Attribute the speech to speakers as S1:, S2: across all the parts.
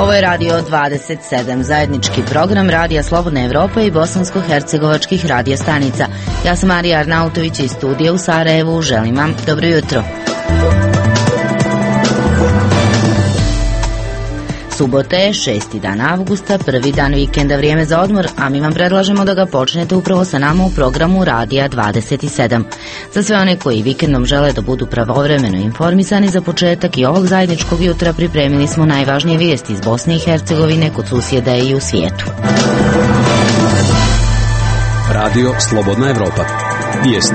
S1: Ovo je Radio 27, zajednički program Radija Slobodne Evrope i bosansko-hercegovačkih radio stanica. Ja sam Marija Arnautović iz studija u Sarajevu. Želim vam dobro jutro. Subota je 6. dan avgusta, prvi dan vikenda, vrijeme za odmor, a mi vam predlažemo da ga počnete upravo sa nama u programu Radija 27. Za sve one koji vikendom žele da budu pravovremeno informisani, za početak i ovog zajedničkog jutra pripremili smo najvažnije vijesti iz Bosne i Hercegovine, kod susjeda i u svijetu.
S2: Radio Slobodna Evropa. Vijesti.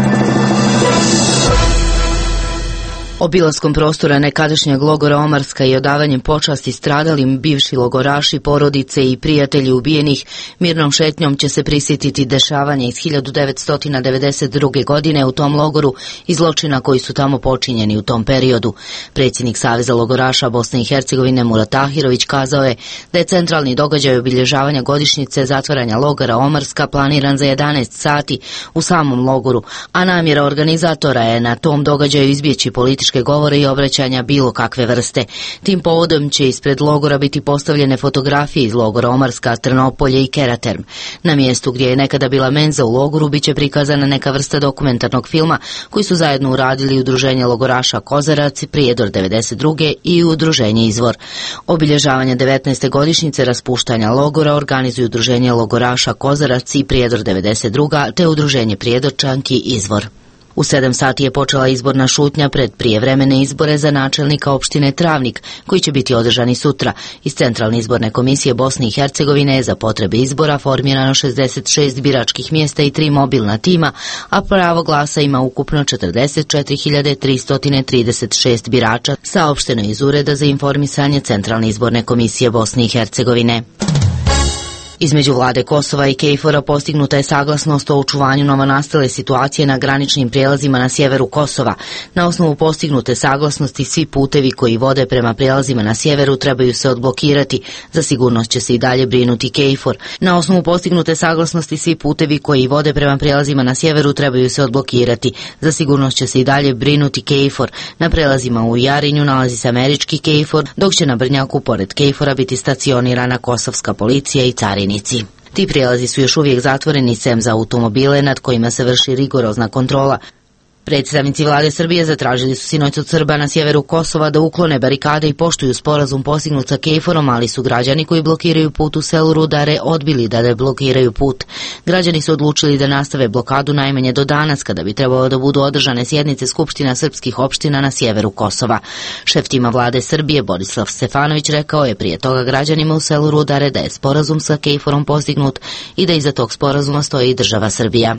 S1: Obilaskom prostora nekadašnjeg logora Omarska i odavanjem počasti stradalim bivši logoraši, porodice i prijatelji ubijenih, mirnom šetnjom će se prisjetiti dešavanja iz 1992. godine u tom logoru i zločina koji su tamo počinjeni u tom periodu. Predsjednik Saveza logoraša Bosne i Hercegovine Murat Tahirović kazao je da je centralni događaj obilježavanja godišnjice zatvaranja logora Omarska planiran za 11 sati u samom logoru, a namjera organizatora je na tom događaju izbjeći političke govore i obraćanja bilo kakve vrste. Tim povodom će ispred logora biti postavljene fotografije iz logora Omarska, Trnopolje i Keraterm. Na mjestu gdje je nekada bila menza u logoru biće prikazana neka vrsta dokumentarnog filma koji su zajedno uradili Udruženje logoraša Kozarac, Prijedor 92. i Udruženje Izvor. Obilježavanje 19. godišnjice raspuštanja logora organizuju Udruženje logoraša Kozarac i Prijedor 92. te Udruženje Prijedorčanki Izvor. U 7 sati je počela izborna šutnja pred prijevremene izbore za načelnika opštine Travnik, koji će biti održani sutra. Iz Centralne izborne komisije Bosne i Hercegovine je za potrebe izbora formirano 66 biračkih mjesta i 3 mobilna tima, a pravo glasa ima ukupno 44.336 birača, saopšteno iz Ureda za informisanje Centralne izborne komisije Bosne i Hercegovine. Između vlade Kosova i KFOR-a postignuta je saglasnost o očuvanju novonastale situacije na graničnim prijelazima na sjeveru Kosova. Na osnovu postignute saglasnosti svi putevi koji vode prema prijelazima na sjeveru trebaju se odblokirati. Za sigurnost će se i dalje brinuti KFOR. Na osnovu postignute saglasnosti svi putevi koji vode prema prijelazima na sjeveru trebaju se odblokirati. Za sigurnost će se i dalje brinuti KFOR. Na prijelazima u Jarinju nalazi se američki KFOR, dok će na Brnjaku pored KFOR-a biti stacionirana kosovska policija i carini. Ti prijelazi su još uvijek zatvoreni sem za automobile nad kojima se vrši rigorozna kontrola. Predstavnici vlade Srbije zatražili su sinoć od Srba na sjeveru Kosova da uklone barikade i poštuju sporazum postignut sa KFOR-om, ali su građani koji blokiraju put u selu Rudare odbili da deblokiraju put. Građani su odlučili da nastave blokadu najmanje do danas, kada bi trebalo da budu održane sjednice skupština srpskih opština na sjeveru Kosova. Šef tima vlade Srbije Borislav Stefanović rekao je prije toga građanima u selu Rudare da je sporazum sa KFOR-om postignut i da iza tog sporazuma stoji država Srbija.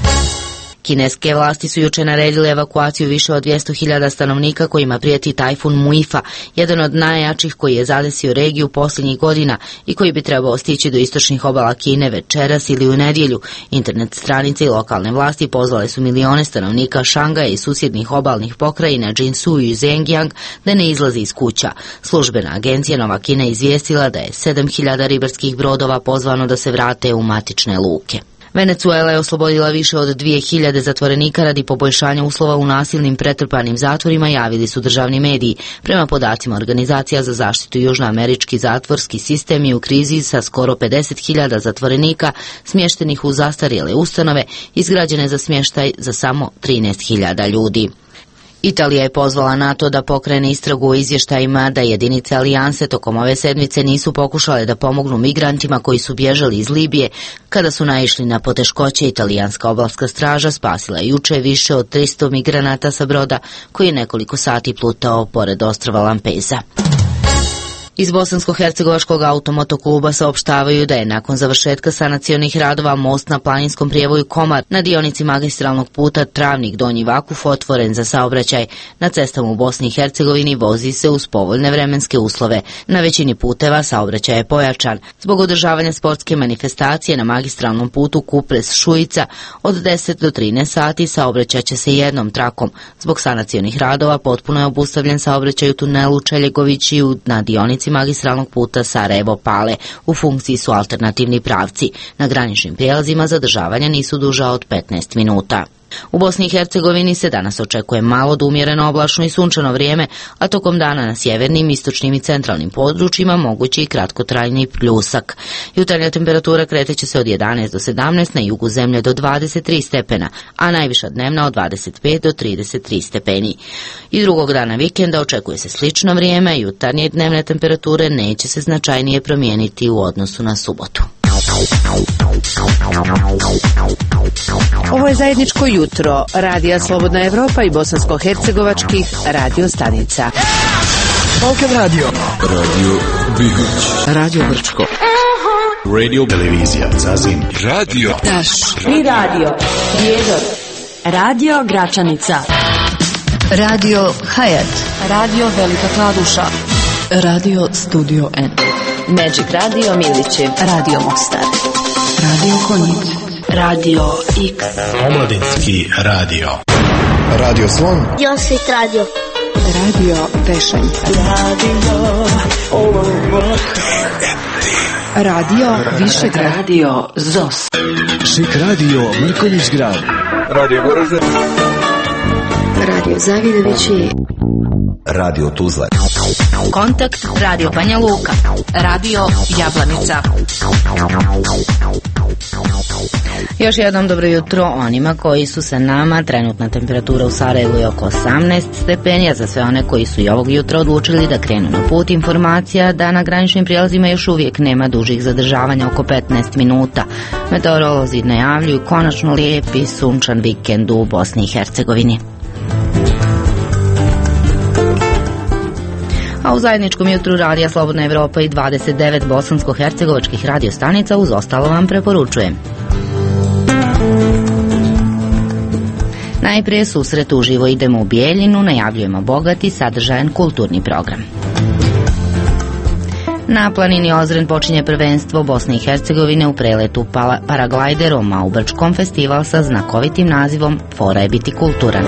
S1: Kineske vlasti su juče naredile evakuaciju više od 200.000 stanovnika kojima prijeti tajfun Muifa, jedan od najjačih koji je zadesio regiju posljednjih godina i koji bi trebao stići do istočnih obala Kine večeras ili u nedjelju. Internet stranice i lokalne vlasti pozvale su milione stanovnika Šangaja i susjednih obalnih pokrajina Jinsu i Zhenjiang da ne izlazi iz kuća. Službena agencija Nova Kina izvijestila da je 7.000 ribarskih brodova pozvano da se vrate u matične luke. Venezuela je oslobodila više od 2.000 zatvorenika radi poboljšanja uslova u nasilnim pretrpanim zatvorima, javili su državni mediji. Prema podacima Organizacija za zaštitu južnoamerički zatvorski sistem je u krizi sa skoro 50.000 zatvorenika smještenih u zastarjele ustanove, izgrađene za smještaj za samo 13.000 ljudi. Italija je pozvala NATO da pokrene istragu o izvještajima da jedinice alijanse tokom ove sedmice nisu pokušale da pomognu migrantima koji su bježali iz Libije. Kada su naišli na poteškoće, italijanska obalska straža spasila je juče više od 300 migranata sa broda koji je nekoliko sati plutao pored ostrva Lampeza. Iz Bosansko-hercegovačkog automotokluba saopštavaju da je nakon završetka sanacionih radova most na planinskom prijevoju Komar na dionici magistralnog puta Travnik-Donji Vakuf otvoren za saobraćaj. Na cestama u Bosni i Hercegovini vozi se uz povoljne vremenske uslove. Na većini puteva saobraćaj je pojačan. Zbog održavanja sportske manifestacije na magistralnom putu Kupres-Šujica od 10 do 13 sati saobraćat će se jednom trakom. Zbog sanacionih radova potpuno je obustavljen saobraćaj u tunelu Čeljegović i na dionici magistralnog puta Sarajevo-Pale. U funkciji su alternativni pravci. Na graničnim prijelazima zadržavanja nisu duža od 15 minuta. U Bosni i Hercegovini se danas očekuje malo do umjereno oblačno i sunčano vrijeme, a tokom dana na sjevernim, istočnim i centralnim područjima mogući i kratkotrajni pljusak. Jutarnja temperatura kreteće se od 11 do 17, na jugu zemlje do 23 stepena, a najviša dnevna od 25 do 33 stepeni. I drugog dana vikenda očekuje se slično vrijeme, i jutarnje i dnevne temperature neće se značajnije promijeniti u odnosu na subotu.
S3: Ovo je zajedničko jutro Radija Slobodna Evropa i bosansko-hercegovačkih radio stanica.
S4: Balkan Radio, Radio Bihoć, Radio Brčko, Radio Televizija Zazin, Radio
S5: Taš i Radio Prijedor, Radio Gračanica, Radio Hayat, Radio Velika Kladuša, Radio Studio N, Magic Radio Miliće, Radio Mostar, Radio Konjic, Radio X,
S4: Omladinski radio,
S6: Radio Slon,
S7: Josip Radio,
S5: Radio Tešanj, Radio Višegrad, Radio ZOS,
S4: Šik Radio Mrkonjić Grad,
S6: Radio Goražde,
S7: Radio Zavidovići,
S6: Radio Tuzla,
S1: Kontakt Radio Banja Luka,
S3: Radio Jablanica.
S1: Još jednom dobro jutro onima koji su sa nama. Trenutna temperatura u Sarajevu je oko 18 stepeni, a za sve one koji su i ovog jutra odlučili da krenu na put, informacija da na graničnim prijelazima još uvijek nema dužih zadržavanja, oko 15 minuta. Meteorolozi najavljuju konačno lijep i sunčan vikend u Bosni i Hercegovini. A u zajedničkom jutru Radija Slobodna Evropa i 29 bosansko-hercegovačkih radiostanica uz ostalo vam preporučujem. Najprije susret uživo idemo u Bijeljinu, najavljujemo bogat i sadržajan kulturni program. Na planini Ozren počinje prvenstvo Bosne i Hercegovine u preletu paraglajderom, a u Brčkom festival sa znakovitim nazivom Fora je biti kulturan.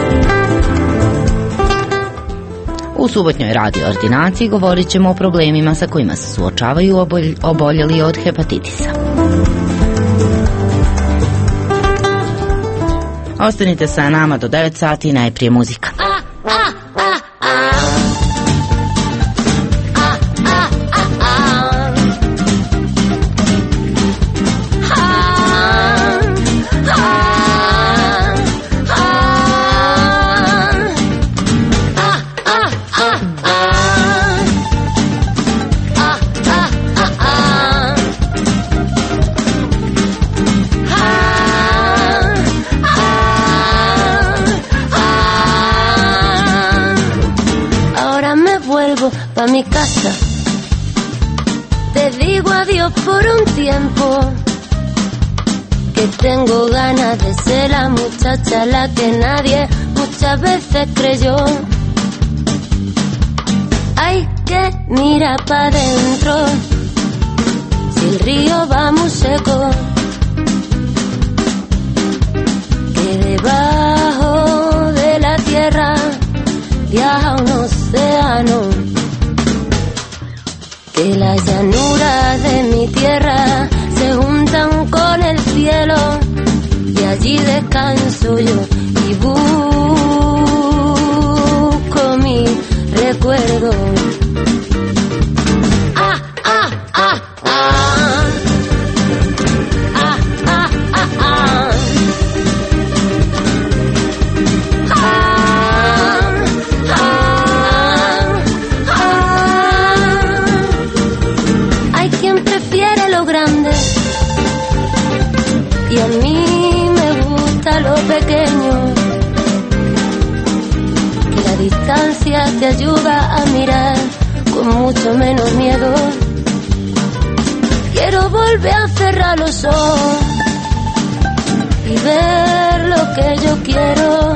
S1: U subotnjoj radio ordinaciji govorit ćemo o problemima sa kojima se suočavaju oboljeli od hepatitisa. Ostanite sa nama do 9 sati, najprije muzika.
S7: Pa mi casa, te digo adiós por un tiempo, que tengo ganas de ser la muchacha la que nadie muchas veces creyó. Hay que mirar pa' dentro, si el río va muy seco, que debajo de la tierra viaja un océano, que las llanuras de mi tierra se juntan con el cielo, y allí descanso yo y busco mi recuerdo. Y a mí me gusta lo pequeño, que la distancia te ayuda a mirar con mucho menos miedo. Quiero volver a cerrar los ojos y ver lo que yo quiero,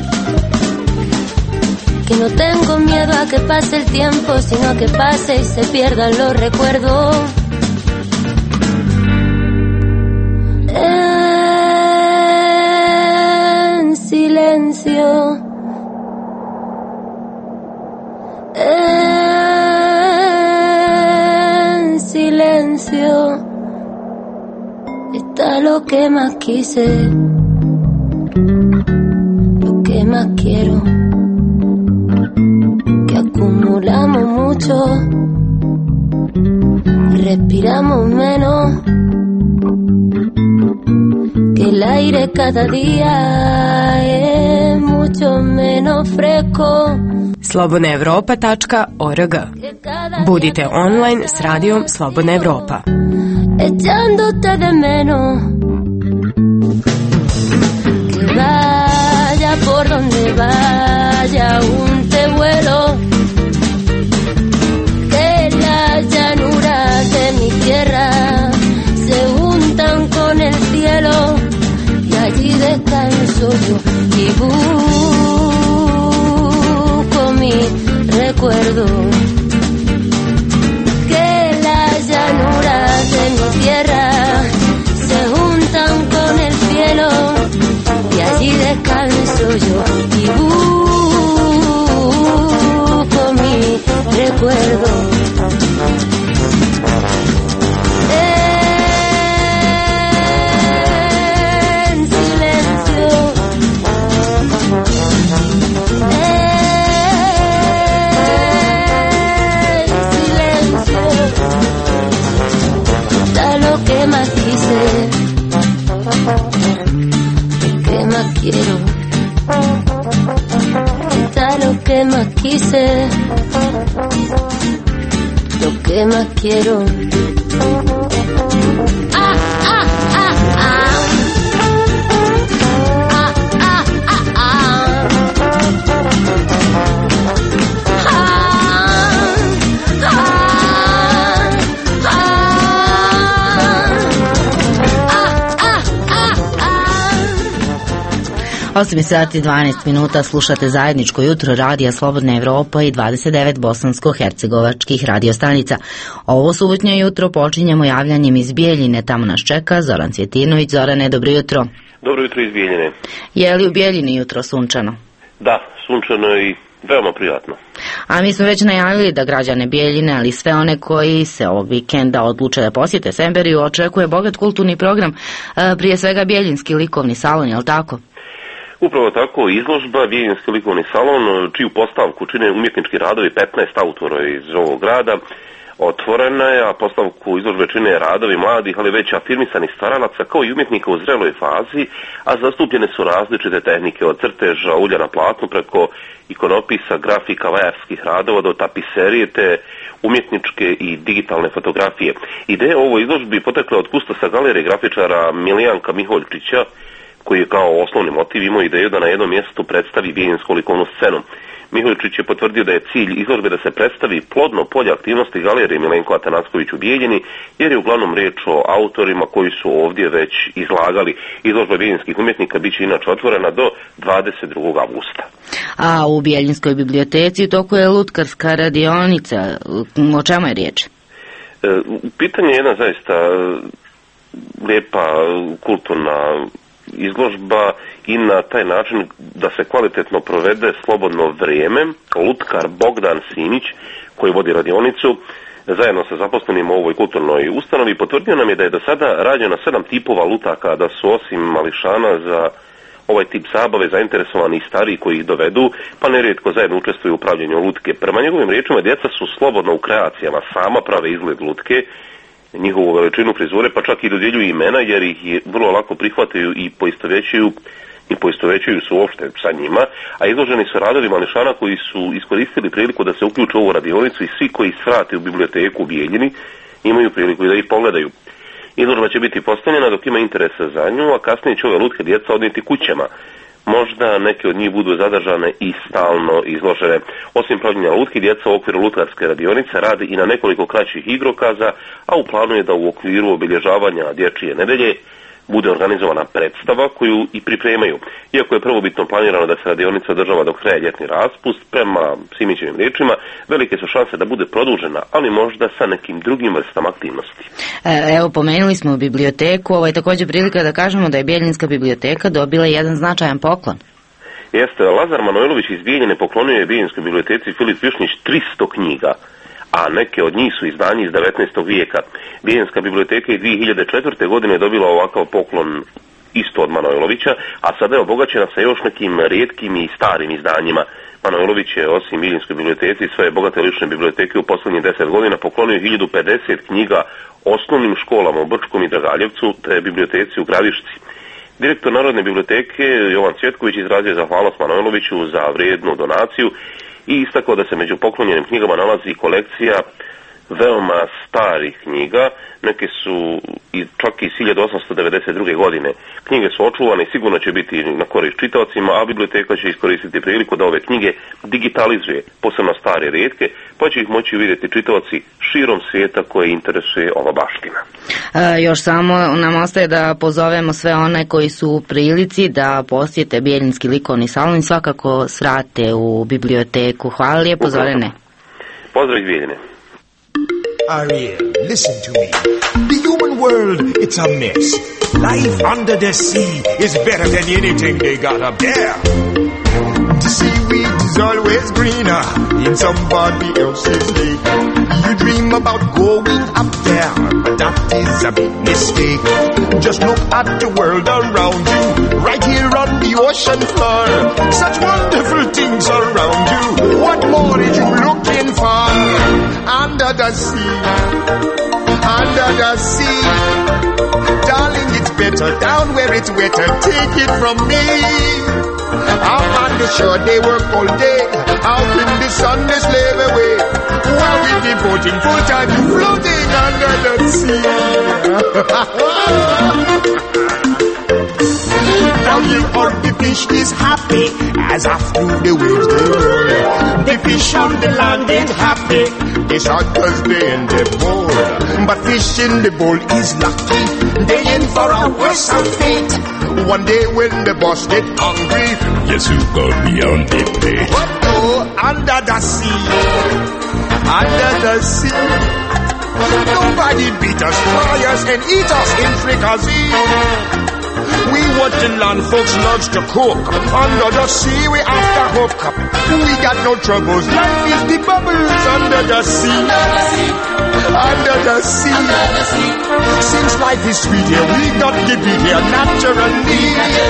S7: que no tengo miedo a que pase el tiempo, sino a que pase y se pierdan los recuerdos. Silencio, en silencio está lo que más quise. más quiero, que acumulamos mucho y respiramos menos, que el aire cada día es mucho menos fresco.
S8: slobodnaevropa.org. Budite online s radijom Slobodna Evropa.
S7: Echándote de menos, que vaya por donde vaya un te vuelo, que las llanuras de mi tierra se juntan con el cielo y allí descanso yo y busco mi recuerdo, que las llanuras de mi tierra se juntan con el cielo y allí descanso yo y busco mi recuerdo. En silencio, está lo que más quise, lo que más quiero, está lo que más quise, lo que más quiero.
S1: Osam sati 12 minuta, slušate zajedničko jutro radija Slobodna Evropa i 29 bosansko-hercegovačkih radiostanica. Ovo subotnje jutro počinjemo javljanjem iz Bijeljine, tamo nas čeka Zoran Cvjetinović. Zorane, dobro jutro.
S9: Dobro jutro iz Bijeljine.
S1: Je li u Bijeljini jutro sunčano?
S9: Da, sunčano i veoma prijatno.
S1: A mi smo već najavili da građane Bijeljine, ali sve one koji se ovog vikenda odluče da posjete Semberiju, očekuje bogat kulturni program, prije svega Bijeljinski likovni salon, je li tako?
S9: Upravo tako, izložba Bijeljinski likovni salon, čiju postavku čine umjetnički radovi 15 autora iz ovog grada, otvorena je, a postavku izložbe čine radovi mladih, ali već afirmisanih stvaralaca kao i umjetnika u zreloj fazi, a zastupljene su različite tehnike od crteža, ulja na platnu preko ikonopisa, grafika, vajarskih radova do tapiserije te umjetničke i digitalne fotografije. Ideja o ovoj izložbi potekla od kustosa galerije grafičara Milijanka Miholjčića, koji je kao osnovni motiv imao ideju da na jednom mjestu predstavi bijeljinsku likovnu scenu. Miholjčić je potvrdio da je cilj izložbe da se predstavi plodno polje aktivnosti galerije Milenko Atanasković u Bijeljini, jer je uglavnom riječ o autorima koji su ovdje već izlagali. Izložba bijeljinskih umjetnika bit će inače otvorena do 22. avgusta.
S1: A u Bijeljinskoj biblioteci u toku je lutkarska radionica. O čemu je riječ?
S9: Pitanje je jedna zaista lijepa kulturna izložba i na taj način da se kvalitetno provede slobodno vrijeme. Lutkar Bogdan Simić, koji vodi radionicu, zajedno sa zaposlenim u ovoj kulturnoj ustanovi, potvrdio nam je da je do sada rađeno 7 tipova lutaka, da su osim mališana za ovaj tip zabave zainteresovani i stariji koji ih dovedu, pa nerijetko zajedno učestvuju u upravljanju lutke. Prema njegovim riječima, djeca su slobodno u kreacijama, sama prave izgled lutke, njihovu veličinu frizure, pa čak i dodjeljuju imena, jer ih vrlo lako prihvataju i poistovjećuju se uopšte sa njima, a izloženi su radovi mališana koji su iskoristili priliku da se uključe u ovu radionicu i svi koji svrate u biblioteku u Bijeljini imaju priliku i da ih pogledaju. Izložba će biti postavljena dok ima interesa za nju, a kasnije će ove lutke djeca odnijeti kućama. Možda neke od njih budu zadržane i stalno izložene. Osim pravljenja lutki, djeca u okviru lutkarske radionice radi i na nekoliko kraćih igrokaza, a u planu je da u okviru obilježavanja dječje nedelje bude organizovana predstava koju i pripremaju. Iako je prvobitno planirano da se radionica održava dok traje ljetni raspust, prema Simićevim riječima, velike su šanse da bude produžena, ali možda sa nekim drugim vrstama aktivnosti.
S1: Evo, pomenuli smo biblioteku, ovo je također prilika da kažemo da je Bijeljinska biblioteka dobila jedan značajan poklon.
S9: Jeste, Lazar Manojlović iz Bijeljine poklonio je Bijeljinskoj biblioteci Filip Višnić 300 knjiga, a neke od njih su izdanje iz 19. vijeka. Bijeljinska biblioteka je 2004. godine dobila ovakav poklon isto od Manojlovića, a sada je obogaćena sa još nekim rijetkim i starim izdanjima. Manojlović je osim Iljinskoj biblioteci i svoje bogate lične biblioteke u posljednjih 10 godina poklonio 1050 knjiga osnovnim školama u Brčkom i Dragaljevcu te biblioteci u Gradišci. Direktor Narodne biblioteke Jovan Cvjetković izrazio zahvalnost Manojloviću za vrijednu donaciju i istakao da se među poklonjenim knjigama nalazi kolekcija veoma starih knjiga, neke su čak iz 1892. godine. Knjige su očuvane i sigurno će biti na korist čitaocima, a biblioteka će iskoristiti priliku da ove knjige digitalizuje, posebno stare i rijetke, pa će ih moći vidjeti čitaoci širom svijeta koje interesuje ova baština.
S1: Još samo nam ostaje da pozovemo sve one koji su u prilici da posjete Bjeljinski likovni salon i svakako svrate u biblioteku. Hvala lijepo, Zorane.
S9: Pozdrav iz Bijeljine.
S10: Ariel, listen to me. The human world, it's a mess. Life under the sea is better than anything they got up there. The seaweed is always greener in somebody else's lake. You dream about going up there, but that is a big mistake. Just look at the world around you, right here on the ocean floor. Such wonderful things around you. What more are you looking for? Under the sea, under the sea. Darling, it's better down where it's wetter. Take it from me. Up on the shore they work all day. Out in the sun they slave away. While we're devoting full time to floating under the sea. Down here all the fish is happy as after the waves they roll. The fish on the land ain't happy. They shot 'cause they in the bowl. But fish in the bowl is lucky. They in for a worse fate. One day when the boss get hungry, yes, you go beyond the pay. But oh, under the sea, under the sea, nobody beat us, fry us, and eat us in fricassee. We what the land folks loves to cook. Under the sea we have to hook up. We got no troubles. Life is the bubbles under the sea. Under the sea. Since life is sweet here, we got to be here naturally.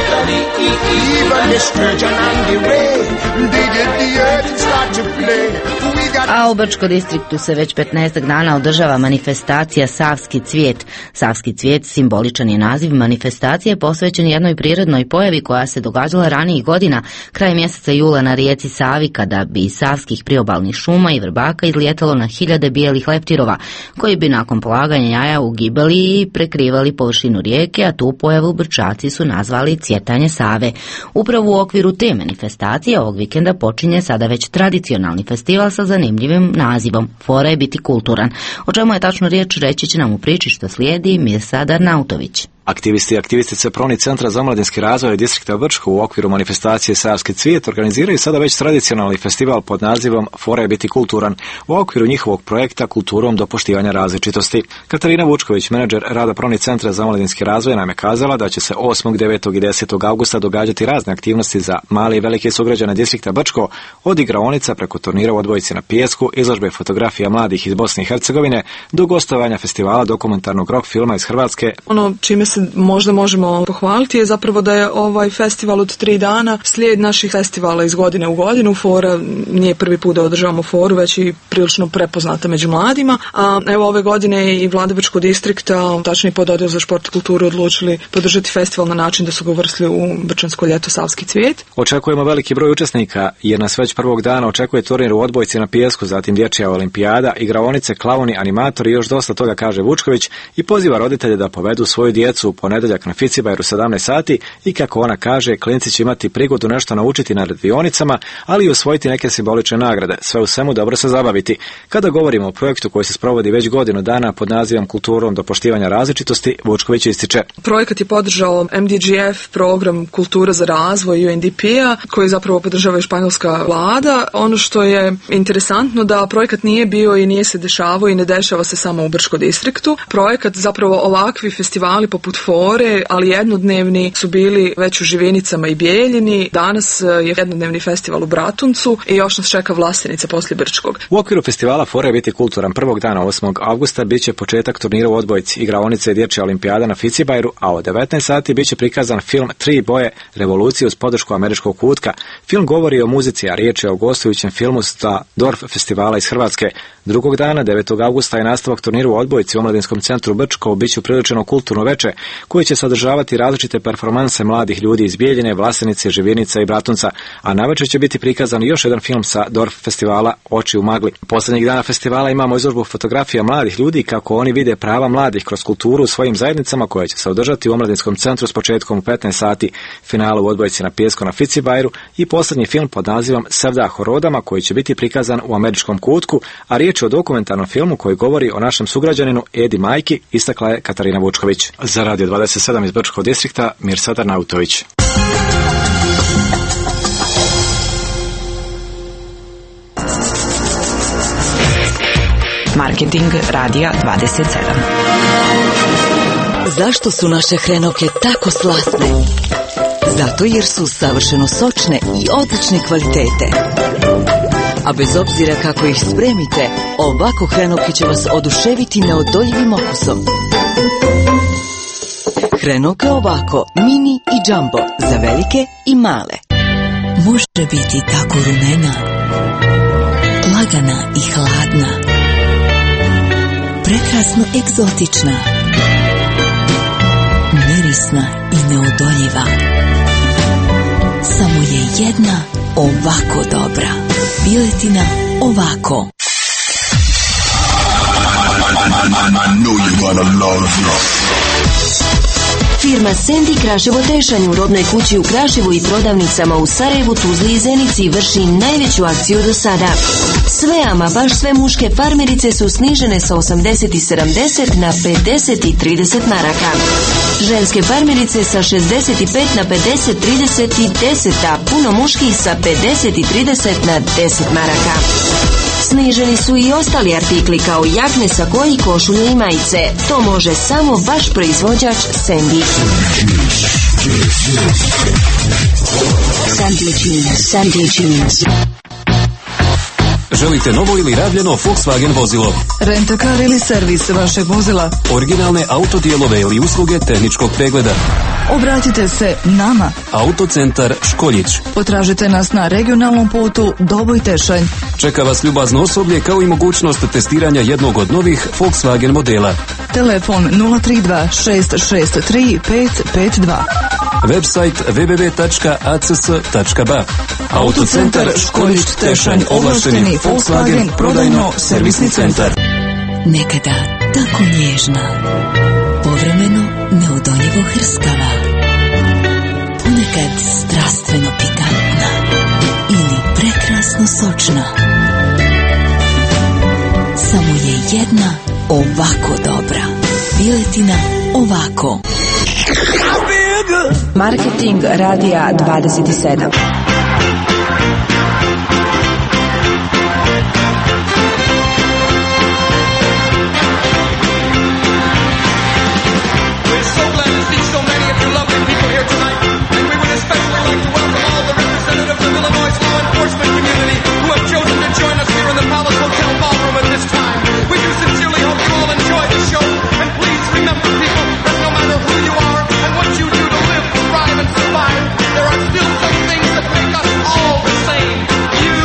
S10: Even the sturgeon and the ray, they get the earth and start to play.
S1: A u Brčkom distriktu se već 15 dana održava manifestacija Savski cvijet. Savski cvijet simboličan je naziv manifestacije posvećen jednoj prirodnoj pojavi koja se događala ranijih godina kraj mjeseca jula na rijeci Savi, kada bi iz savskih priobalnih šuma i vrbaka izlijetalo na hiljade bijelih leptirova koji bi nakon polaganja jaja ugibali i prekrivali površinu rijeke, a tu pojavu Brčaci su nazvali cvjetanje Save. Upravo u okviru te manifestacije ovog vikenda počinje sada već tradicionalni festival sa zanimljivim nazivom Fora je biti kulturan. O čemu je tačno riječ reći će nam u priči što slijedi Mirsad Arnautović.
S11: Aktivisti i aktivistice Proni Centra za omladinski razvoj distrikta Brčko u okviru manifestacije Savski cvijet organiziraju sada već tradicionalni festival pod nazivom Fora je biti kulturan u okviru njihovog projekta Kulturom do poštivanja različitosti. Katarina Vučković, menadžer rada Proni Centra za omladinski razvoj, nam je kazala da će se 8., 9. i 10. augusta događati razne aktivnosti za male i velike sugrađane distrikta Brčko, od igraonica preko turnira u odbojci na pijesku, izložbe fotografija mladih iz Bosne i Hercegovine, do gostovanja festivala dokumentarnog rock filma iz Hrvatske.
S12: Ono čime se možda možemo pohvaliti je zapravo da je ovaj festival od 3 dana slijed naših festivala iz godine u godinu. Fora nije prvi put da održavamo foru, već i prilično prepoznata među mladima. A evo ove godine i Vlada Brčkog distrikta, tačnije pod odjel za šport i kulturu, odlučili podržati festival na način da su ga uvrstili u Brčansko ljeto Savski cvijet.
S11: Očekujemo veliki broj učesnika jer nas već prvog dana očekuje turnir u odbojci na pijesku, zatim dječja olimpijada, igraonice, klauni, animatori i još dosta toga, kaže Vučković, i poziva roditelje da povedu svoju djecu u ponedeljak na Ficibajru 17 sati i kako ona kaže, klinci će imati prigodu nešto naučiti na radionicama, ali i osvojiti neke simbolične nagrade, sve u svemu dobro se zabaviti. Kada govorimo o projektu koji se sprovodi već godinu dana pod nazivom Kulturom do poštivanja različitosti, Vučković ističe.
S12: Projekat je podržao MDGF, program Kultura za razvoj UNDP-a, koji zapravo podržava i španjolska vlada. Ono što je interesantno da projekat nije bio i nije se dešavao i ne dešava se samo u Brčkom distriktu. Projekat, zapravo ovakvi festivali poput od fore, ali jednodnevni su bili već u Živinicama i Bijeljini. Danas je jednodnevni festival u Bratuncu i još nas čeka Vlastenica poslije Brčkog.
S11: U okviru festivala Fora biti kulturan prvog dana 8. avgusta biće početak turnira u odbojci, igraonice i dječja olimpijada na Ficibajru, a od 19 sati biće prikazan film Tri boje revolucije uz podršku američkog kutka. Film govori o muzici, a riječ je o gostujućem filmu sa Dorf festivala iz Hrvatske. Drugog dana, 9. avgusta, je nastavak turniru u odbojci u Omladinskom centru Brčko biće upriličeno kulturno veče, koje će sadržavati različite performanse mladih ljudi iz Bijeljine, Vlasenice, Živinica i Bratunca, a navečer će biti prikazan još jedan film sa Dorf festivala Oči u magli. Posljednjeg dana festivala imamo izložbu fotografija mladih ljudi kako oni vide prava mladih kroz kulturu u svojim zajednicama, koje će se održati u Omladinskom centru s početkom u 15 sati, finalu u odbojci na pijesku na Ficibajru i posljednji film pod nazivom Sevdah o rodama, koji će biti prikazan u američkom kutku, a riječ je o dokumentarnom filmu koji govori o našem sugrađaninu Edi Majki, istakla je Katarina Vučković. Za Radio 27 iz Brčkog distrikta, Mirsadar Nautović.
S5: Marketing Radija 27.
S13: Zašto su naše hrenovke tako slatne? Zato jer su savršeno sočne i odlične kvalitete. A bez obzira kako ih spremite, ovako hrenovke će vas oduševiti neodoljivim okusom. Hrenovke ovako, mini i džambo, za velike i male. Može biti tako rumena, lagana i hladna, prekrasno egzotična, mirisna i neodoljiva. Samo je jedna ovako dobra. Piletina ovako.
S14: Firma Sandy Kraševo Tešanj u rodnoj kući u Kraševu i prodavnicama u Sarajevu, Tuzli i Zenici vrši najveću akciju do sada. Sve, ama baš sve muške farmerice su snižene sa 80 i 70 na 50 i 30 maraka. Ženske farmerice sa 65 na 50, 30 i 10, a puno muških sa 50 i 30 na 10 maraka. Sniženi su i ostali artikli kao jakne, sakoji, košulje i majice. To može samo vaš proizvođač Sandy.
S5: Sandy Jeans.
S2: Želite novo ili rabljeno Volkswagen vozilo?
S15: Rentakar ili servis vašeg vozila?
S2: Originalne autodijelove ili usluge tehničkog pregleda?
S15: Obratite se nama.
S2: Autocentar Školjić.
S15: Potražite nas na regionalnom putu Doboj Tešanj.
S2: Čeka vas ljubazno osoblje kao i mogućnost testiranja jednog od novih Volkswagen modela.
S15: Telefon 032 663 552.
S2: Website www.acs.ba. Autocentar Školjić Tešanj, ovlašteni Volkswagen prodajno-servisni centar.
S13: Nekada tako nježna, povremeno neodoljivo hrskava, ponekad strastveno pikantna ili prekrasno sočna. Samo je jedna ovako dobra. Piletina ovako.
S5: Marketing Radija 27.
S16: There are still some things that make us all the same. You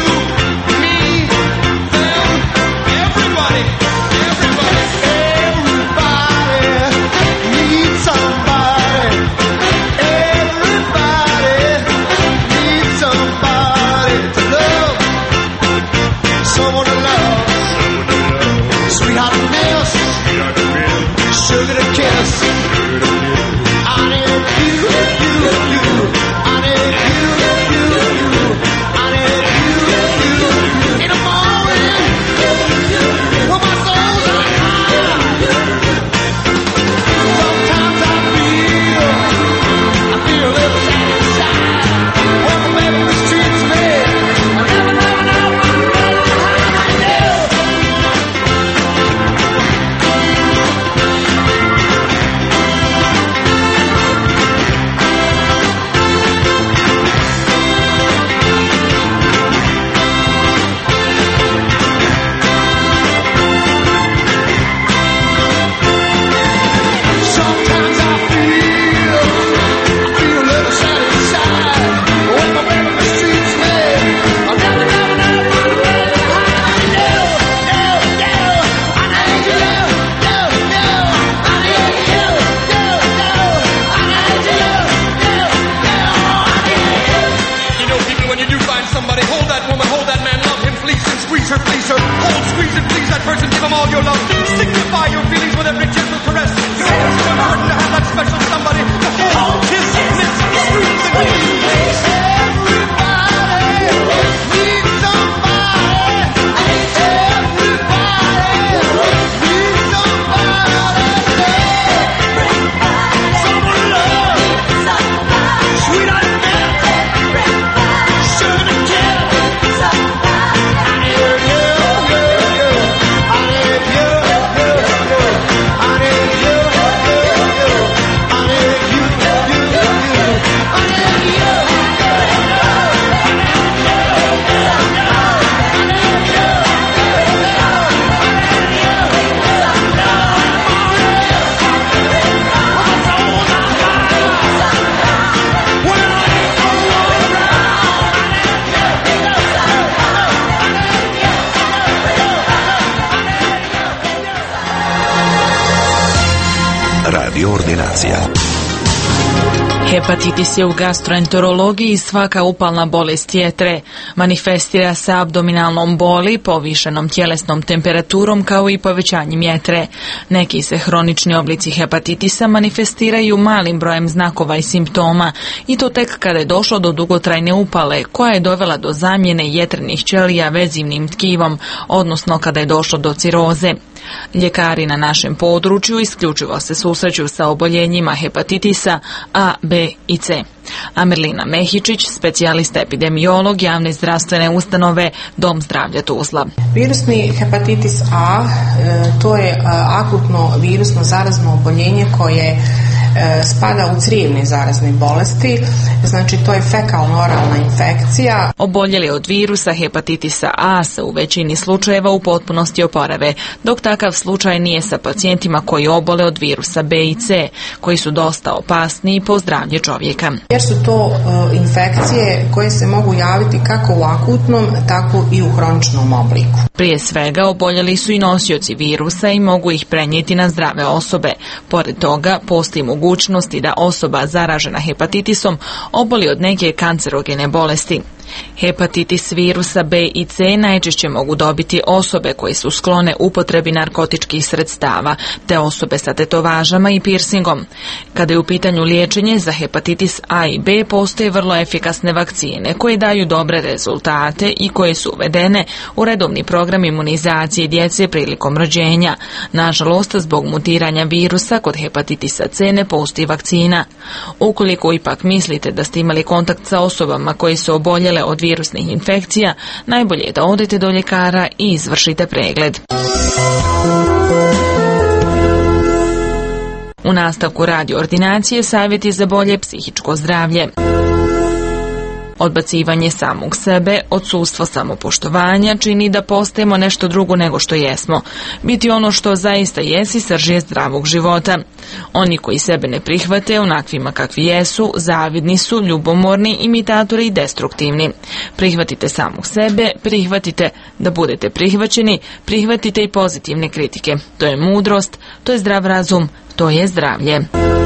S4: generacija.
S16: Hepatitis je u gastroenterologiji svaka upalna bolest jetre. Manifestira se abdominalnom boli, povišenom tjelesnom temperaturom kao i povećanjem jetre. Neki se hronični oblici hepatitisa manifestiraju malim brojem znakova i simptoma i to tek kada je došlo do dugotrajne upale koja je dovela do zamjene jetrenih ćelija vezivnim tkivom, odnosno kada je došlo do ciroze. Ljekari na našem području isključivo se susreću sa oboljenjima hepatitisa A, B i C. Amerlina Mehičić, specijalista epidemiolog javne zdravstvene ustanove Dom zdravlja Tuzla.
S17: Virusni hepatitis A to je akutno virusno zarazno oboljenje koje spada u crijevne zarazne bolesti, znači to je fekalno-oralna infekcija.
S16: Oboljeli od virusa hepatitisa A se u većini slučajeva u potpunosti oporave, dok takav slučaj nije sa pacijentima koji obole od virusa B i C, koji su dosta opasniji po zdravlje čovjeka.
S17: Jer su to infekcije koje se mogu javiti kako u akutnom, tako i u hroničnom obliku.
S16: Prije svega oboljeli su i nosioci virusa i mogu ih prenijeti na zdrave osobe. Pored toga, postoji mogućnosti da osoba zaražena hepatitisom oboli od neke kancerogene bolesti. Hepatitis virusa B i C najčešće mogu dobiti osobe koje su sklone upotrebi narkotičkih sredstava, te osobe sa tetovažama i pirsingom. Kada je u pitanju liječenje za hepatitis A i B, postoje vrlo efikasne vakcine koje daju dobre rezultate i koje su uvedene u redovni program imunizacije djece prilikom rođenja. Nažalost, zbog mutiranja virusa kod hepatitisa C ne postoji vakcina. Ukoliko ipak mislite da ste imali kontakt sa osobama koje su oboljele od virusnih infekcija, najbolje je da odete do ljekara i izvršite pregled. U nastavku radio ordinacije savjeti za bolje psihičko zdravlje. Odbacivanje samog sebe, odsustvo samopoštovanja čini da postajemo nešto drugo nego što jesmo. Biti ono što zaista jesi srž je zdravog života. Oni koji sebe ne prihvate onakvima kakvi jesu, zavidni su, ljubomorni, imitatori i destruktivni. Prihvatite samog sebe, prihvatite da budete prihvaćeni, prihvatite i pozitivne kritike. To je mudrost, to je zdrav razum, to je zdravlje.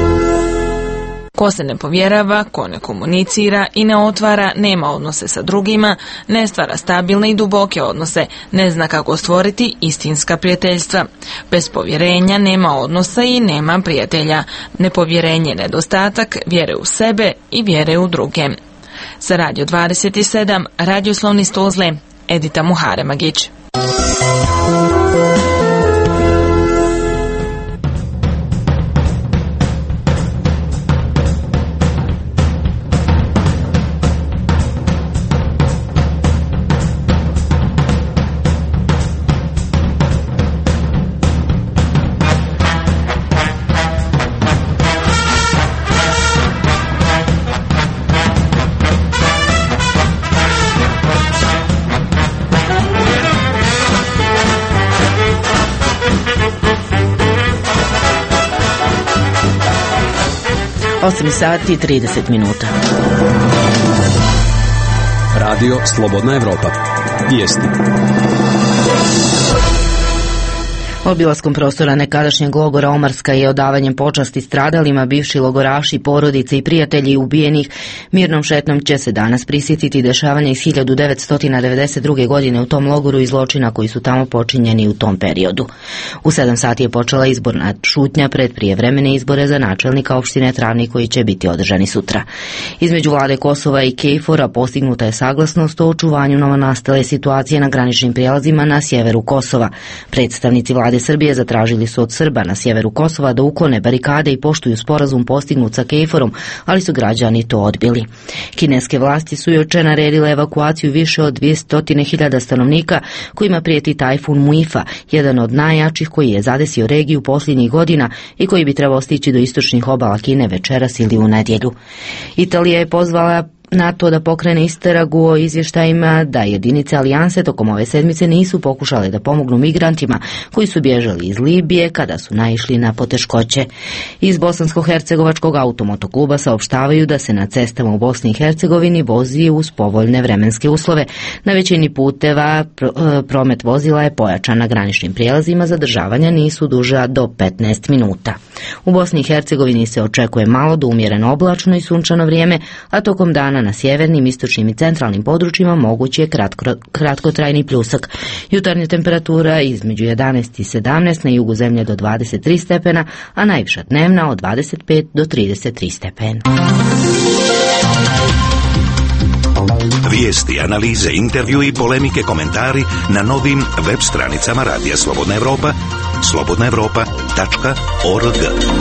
S16: Ko se ne povjerava, ko ne komunicira i ne otvara, nema odnose sa drugima, ne stvara stabilne i duboke odnose, ne zna kako stvoriti istinska prijateljstva. Bez povjerenja nema odnosa i nema prijatelja. Nepovjerenje je nedostatak vjere u sebe i vjere u druge. Za Radio 27, radioslovni iz Tuzle, Edita Muharemagić.
S1: Osam sati i 30 minuta.
S2: Radio Slobodna Evropa. Vijesti.
S1: Obilaskom prostora nekadašnjeg logora Omarska i odavanjem počasti stradalima, bivši logoraši, porodice i prijatelji ubijenih mirnom šetnom će se danas prisjetiti dešavanja iz 1992. godine u tom logoru i zločina koji su tamo počinjeni u tom periodu. U 7 sati je počela izborna šutnja pred prijevremene izbore za načelnika opštine Travnik koji će biti održani sutra. Između vlade Kosova i KFOR-a postignuta je saglasnost o očuvanju novonastale situacije na graničnim prijelazima na sjeveru Kosova. Predstavnici vlade Srbije zatražili su od Srba na sjeveru Kosova da uklone barikade i poštuju sporazum postignut sa KFOR-om, ali su građani to odbili. Kineske vlasti su jučer naredile evakuaciju više od 200.000 stanovnika kojima prijeti tajfun Muifa, jedan od najjačih koji je zadesio regiju posljednjih godina i koji bi trebao stići do istočnih obala Kine večeras ili u nedjelju. Italija je pozvala na to da pokrene istragu o izvještajima da jedinice alijanse tokom ove sedmice nisu pokušale da pomognu migrantima koji su bježali iz Libije kada su naišli na poteškoće. Iz Bosansko-hercegovačkog automotokluba saopštavaju da se na cestama u Bosni i Hercegovini vozi uz povoljne vremenske uslove. Na većini puteva promet vozila je pojačan, na graničnim prijelazima zadržavanja nisu duža do 15 minuta. U Bosni i Hercegovini se očekuje malo do umjereno oblačno i sunčano vrijeme, a tokom dana na sjevernim, istočnim i centralnim područjima mogući je kratkotrajni pljusak. Jutarnja temperatura između 11 i 17, na jugu zemlje do 23 stepena, a najviša dnevna od 25 do 33 stepena.
S18: Vijesti, analize, intervju i polemike, komentari na novim web stranicama Radija Slobodna Evropa, slobodnaevropa.org.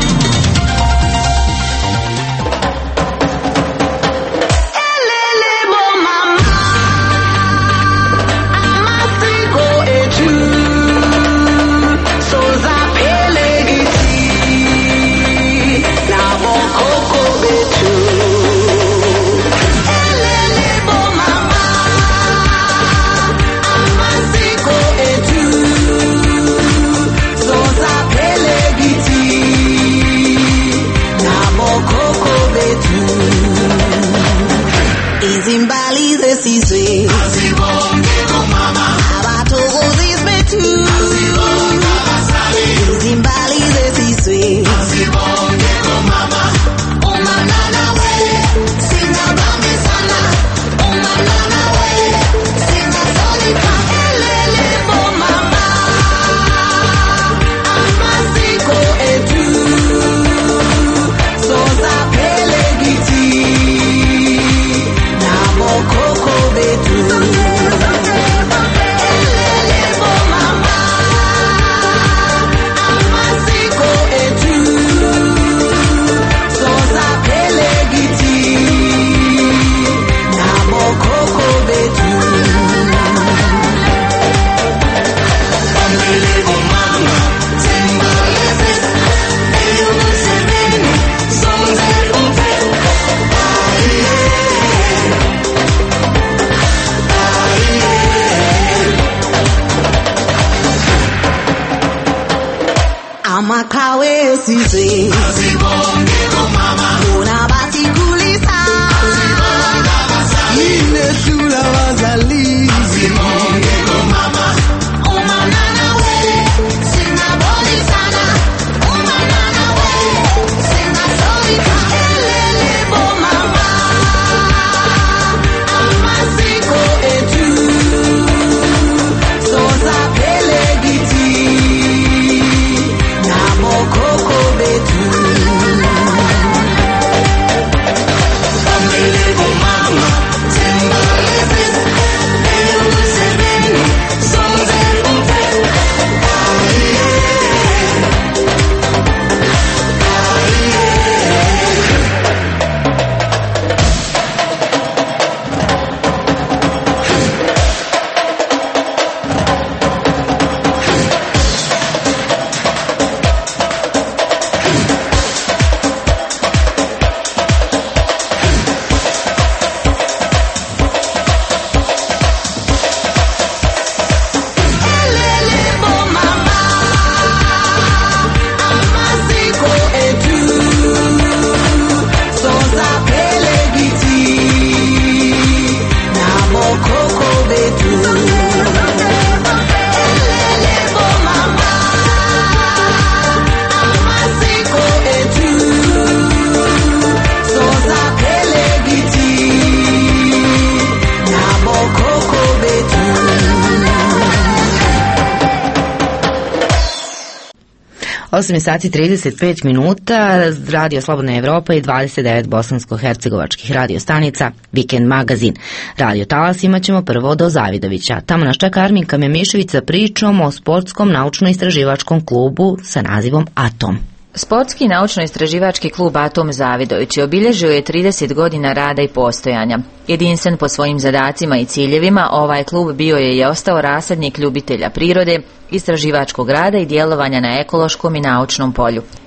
S1: Osam sati 35 minuta, Radio Slobodna Evropa i 29 bosansko-hercegovačkih radio stanica, Vikend magazin. Radio talas imat ćemo prvo do Zavidovića. Tamo nas čeka Armin Kamjemišević sa pričom o sportskom naučno-istraživačkom klubu sa nazivom Atom.
S19: Sportski naučno-istraživački klub Atom Zavidović obilježio je 30 godina rada i postojanja. Jedinstven po svojim zadacima i ciljevima, ovaj klub bio je i ostao rasadnik ljubitelja prirode, istraživačkog rada i djelovanja na ekološkom i naučnom polju.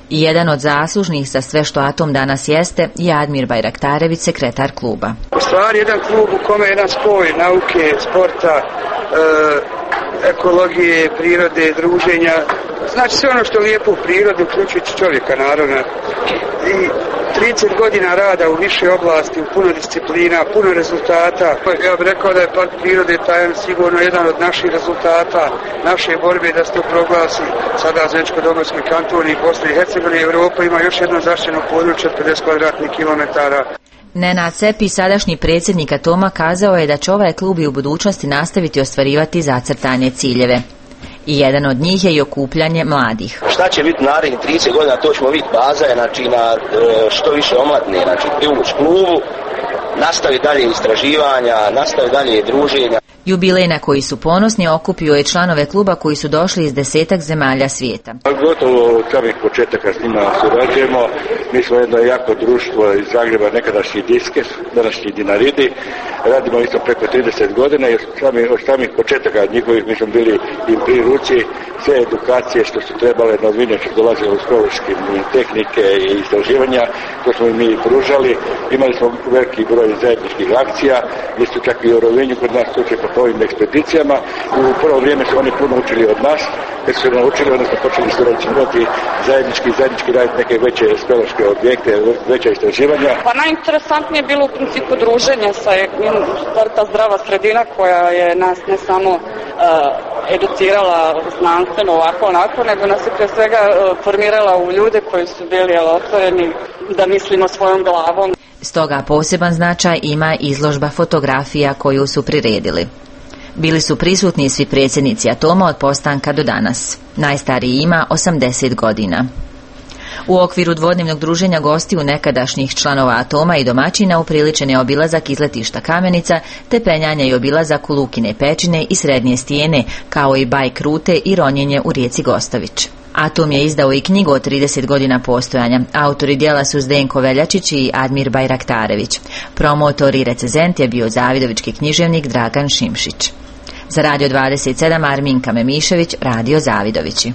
S19: I jedan od zaslužnih za sve što Atom danas jeste je Admir Bajraktarević, sekretar kluba.
S20: U stvari jedan klub u kome je jedan spoj nauke, sporta, ekologije, prirode, druženja, znači sve ono što je lijepo u prirodi, uključujući čovjeka naravno. I 30 godina rada u više oblasti, u puno disciplina, puno rezultata. Ja bih rekao da je Park prirode Tajan sigurno jedan od naših rezultata, naše borbe da se to proglasi sada Zeničko-Dobojski kanton i Bosne i Hercegovine. Evropa ima još jedno zaštićeno područje od 50 kvadratnih kilometara.
S19: Nenad Sepi, sadašnji predsjednik Atoma, kazao je da će ovaj klub i u budućnosti nastaviti ostvarivati zacrtane ciljeve. I jedan od njih je i okupljanje mladih.
S21: Šta će biti narednih 30 godina, to ćemo vidjeti, baza je znači, na što više omladne, znači privući klubu, nastavi dalje istraživanja, nastavi dalje druženja.
S19: Jubilej na koji su ponosni okupio je članove kluba koji su došli iz 10 zemalja svijeta.
S22: Gotovo od samih početaka s njima surađujemo. Mi smo jedno jako društvo iz Zagreba, nekadašnji Diskes, današnji Dinaridi. Radimo isto preko 30 godina i od samih početaka njihovih mi smo bili im pri ruci. Sve edukacije što su trebale, novine što dolazile u školskim tehnike i istraživanja, to smo i mi pružali. Imali smo veliki broj zajedničkih akcija, gdje su čak i u Rovinju kod nas slučaj po ovim ekspedicijama. U prvo vrijeme su oni puno učili od nas, jer su naučili, onda smo počeli surađivati zajednički raditi neke veće speleološke objekte, veća istraživanja.
S23: Pa najinteresantnije je bilo u principu druženje sa ta zdrava sredina koja je nas ne samo educirala znanstveno ovako onako, nego nas je pre svega formirala u ljude koji su bili otvoreni da mislimo svojom glavom.
S19: Stoga poseban značaj ima izložba fotografija koju su priredili. Bili su prisutni svi predsjednici Atoma od postanka do danas. Najstariji ima 80 godina. U okviru dvodnevnog druženja gostiju nekadašnjih članova Atoma i domaćina upriličen je obilazak izletišta Kamenica, te penjanje i obilazak u Lukine pećine i Srednje stijene, kao i bajk rute i ronjenje u rijeci Gostović. Atom je izdao i knjigu od 30 godina postojanja. Autori dijela su Zdenko Veljačić i Admir Bajraktarević. Promotor i recenzent je bio zavidovički književnik Dragan Šimšić. Za Radio 27 Arminka Memišević, Radio Zavidovići.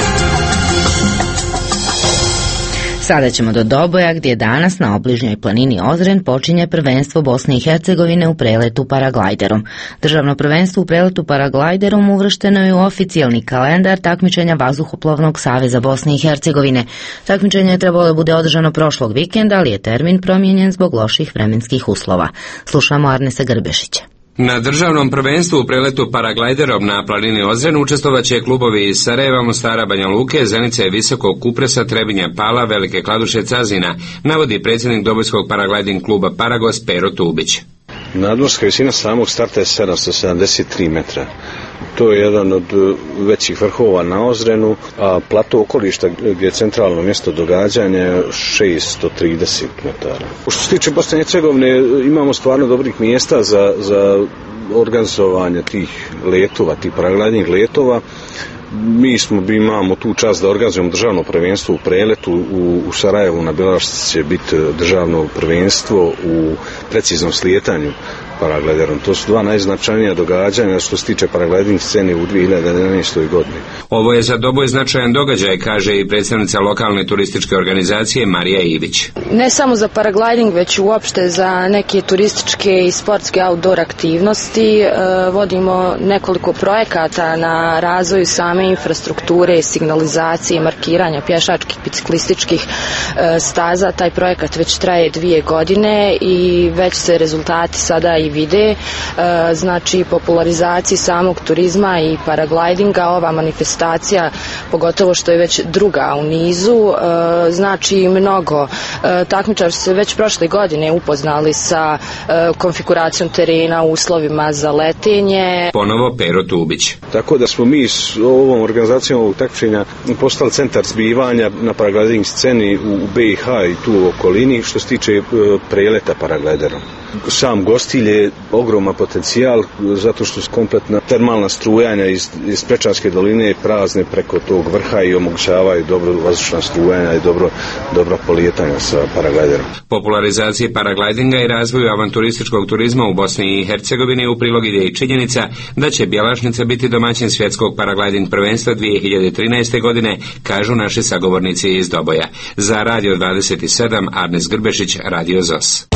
S1: Sada ćemo do Doboja gdje danas na obližnjoj planini Ozren počinje prvenstvo Bosne i Hercegovine u preletu paraglajderom. Državno prvenstvo u preletu paraglajderom uvršteno je u oficijalni kalendar takmičenja Vazduhoplovnog saveza Bosne i Hercegovine. Takmičenje je trebalo da bude održano prošlog vikenda, ali je termin promijenjen zbog loših vremenskih uslova. Slušamo Arnesa Grbešića.
S24: Na državnom prvenstvu u preletu paraglajderom na planini Ozren učestvovaće klubovi iz Sarajeva, Mostara, Banja Luke, Zenice, Visokog Kupresa, Trebinja, Pala, Velike Kladuše, Cazina, navodi predsjednik Dobojskog paragliding kluba Paragos Pero Tubić.
S25: Nadmorska visina samog starta je 773 metra. To je jedan od većih vrhova na Ozrenu, a plato okolišta gdje je centralno mjesto događanja je 630 metara. Što se tiče Bosne i Hercegovine, imamo stvarno dobrih mjesta za organizovanje tih letova, tih paragliding letova. Mi imamo tu čast da organizujemo državno prvenstvo u preletu. U Sarajevu na Bjelašci će biti državno prvenstvo u preciznom slijetanju paraglajderom. To su dva najznačajnija događanja što se tiče paragliding scene u 2011. godini.
S24: Ovo je za Doboj značajan događaj, kaže i predstavnica lokalne turističke organizacije Marija Ivić.
S26: Ne samo za paragliding, već uopšte za neke turističke i sportske outdoor aktivnosti. Vodimo nekoliko projekata na razvoju same infrastrukture, signalizacije, markiranja pješačkih, biciklističkih staza. Taj projekat već traje 2 godine i već se rezultati sada i vide, znači popularizaciji samog turizma i paraglidinga. Ova manifestacija, pogotovo što je već druga u nizu, znači mnogo. Takmičari su se već prošle godine upoznali sa konfiguracijom terena, uslovima za letenje.
S24: Ponovo Pero Tubić.
S25: Tako da smo mi s ovom organizacijom ovog takmičenja postali centar zbivanja na paragliding sceni u BiH i tu u okolini što se tiče preleta paraglajderom. Sam Gostilj je ogroman potencijal zato što su kompletna termalna strujanja iz Prečanske doline prazne preko tog tog vrha i omogućavaju dobro vazdušna strujanja i dobro polijetanja sa paraglajderom.
S24: Popularizaciji paraglidinga i razvoju avanturističkog turizma u Bosni i Hercegovini u prilog ide i činjenica da će Bjelašnica biti domaćin svjetskog paragliding prvenstva 2013. godine, kažu naši sagovornici iz Doboja. Za Radio 27, Arnes Grbešić, Radio ZOS.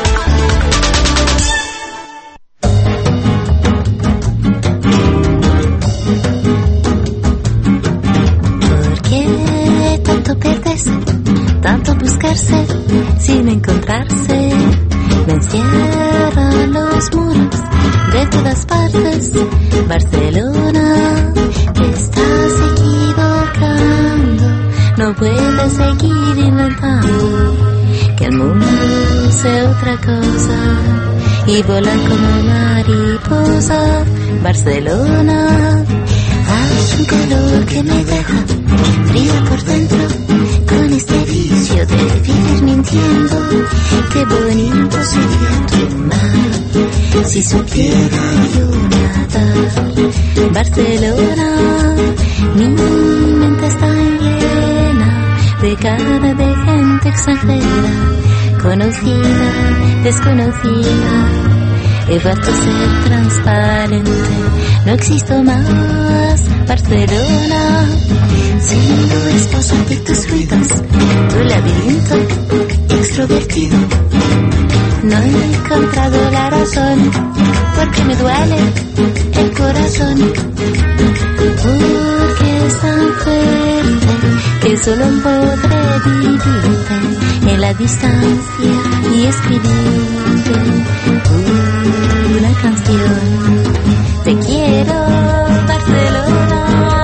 S3: Tanto buscarse sin encontrarse, me encierran los muros de todas partes. Barcelona, te estás equivocando, no puedes seguir inventando que el mundo sea otra cosa y volar como mariposa. Barcelona, hay un calor que me deja frío por dentro, con este vicio de vivir mintiendo. Qué bonito sería tu mar si supiera yo nadar. Barcelona, mi mente está llena de cara de gente extranjera, conocida, desconocida. He vuelto a ser transparente, no existo más. Barcelona, siendo esposa de tus ruidos, tu laberinto extrovertido. No he encontrado la razón, porque me duele el corazón, porque es tan fuerte que solo podré vivirte en la distancia y escribirte una canción. Te quiero, Barcelona.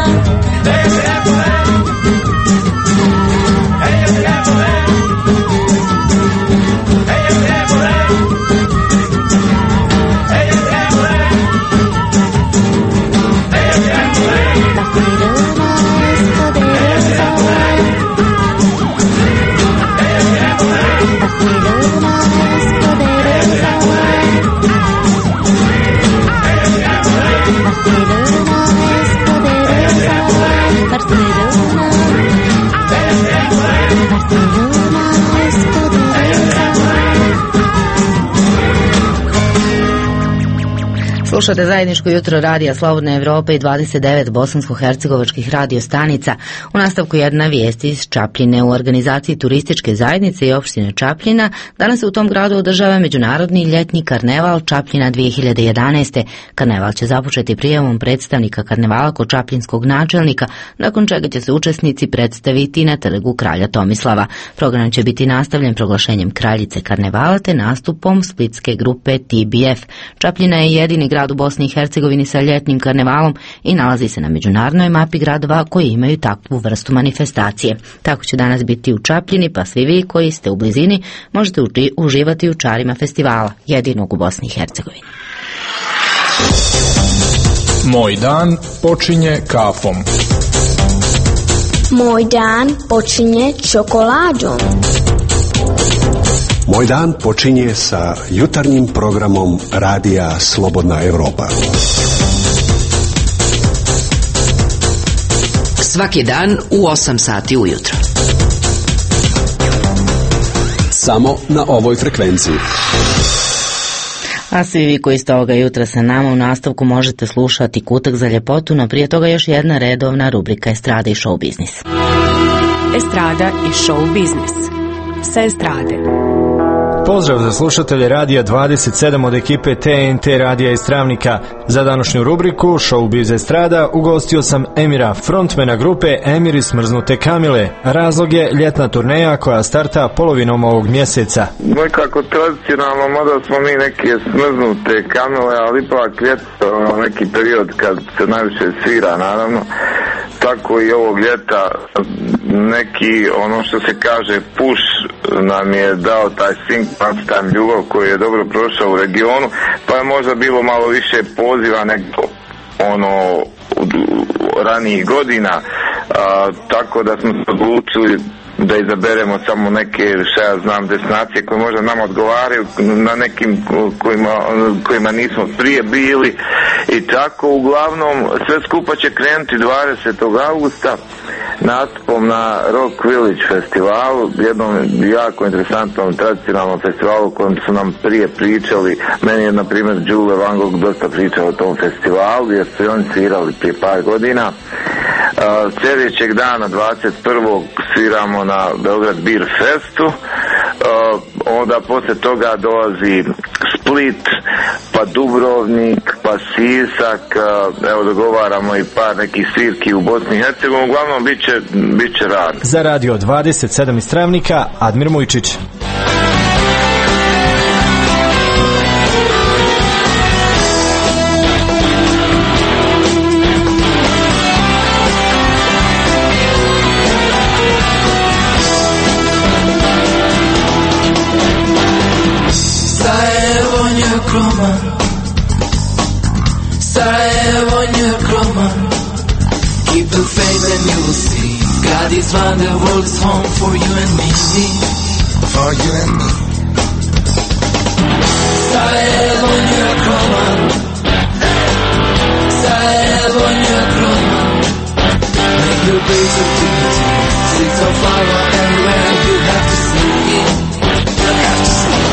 S1: Slušate zajedničko jutro Radija Slobodne Evrope i 29 bosansko-hercegovačkih radio stanica. U nastavku jedna vijest iz Čapljine. U organizaciji turističke zajednice i opštine Čapljina danas se u tom gradu održava međunarodni ljetni karneval Čapljina 2011. Karneval će započeti prijavom predstavnika karnevala kod čapljinskog načelnika, nakon čega će se učesnici predstaviti na trgu Kralja Tomislava. Program će biti nastavljen proglašenjem kraljice karnevala te nastupom splitske grupe TBF. Čapljina je jedini grad u Bosni i Hercegovini sa ljetnim karnevalom i nalazi se na međunarodnoj mapi gradova koji imaju takvu vrstu manifestacije. Tako će danas biti u Čapljini, pa svi vi koji ste u blizini možete uživati u čarima festivala, jedinog u Bosni i Hercegovini.
S6: Moj dan počinje kafom.
S7: Moj dan počinje čokoladom.
S8: Moj dan počinje sa jutarnjim programom Radija Slobodna Evropa.
S5: Svaki dan u 8 sati ujutro.
S8: Samo na ovoj frekvenciji.
S1: A svi vi koji ste ovoga jutra sa nama u nastavku možete slušati Kutak za ljepotu, no prije toga još jedna redovna rubrika Estrada i show biznis.
S5: Estrada i show biznis. Sa estrade.
S6: Pozdrav za slušatelje Radija 27 od ekipe TNT Radija iz Travnika. Za današnju rubriku Showbiz Estrada ugostio sam Emira, frontmena grupe Emir iz Smrznute Kamile. Razlog je ljetna turneja koja starta polovinom ovog mjeseca.
S9: Nekako tradicionalno, mada smo mi neke Smrznute Kamile, ali ipak ljeto, neki period kad se najviše svira, naravno. Tako i ovog ljeta neki, ono što se kaže, push nam je dao taj Sing Time ljubav koji je dobro prošao u regionu, pa je možda bilo malo više poziva nego ranijih godina, tako da smo se odlučili da izaberemo samo neke, šta ja znam, destinacije koje možda nam odgovaraju, na nekim kojima nismo prije bili i tako. Uglavnom sve skupa će krenuti 20. augusta nastupom na Rock Village festivalu, jednom jako interesantnom tradicionalnom festivalu o kojem su nam prije pričali. Meni je na primjer Đule Van Gogh dosta pričao o tom festivalu jer su i oni svirali prije par godina. Sljedećeg dana 21. sviramo na Beograd Beer Festu, onda poslije toga dolazi Split, pa Dubrovnik, pa Sisak, evo dogovaramo i par nekih svirki u Bosni i Hercegovini, uglavnom bit će rad.
S6: Za Radio 27 iz Travnika, Admir Mujčić.
S10: Sarajevo, new Roma. Keep the faith and you will see. God is one, the world is home for you and me. For you and me. Sarajevo, new Roma. Sarajevo, new Roma. Make your base of dignity. Streets of flower everywhere you have to see. You have to see.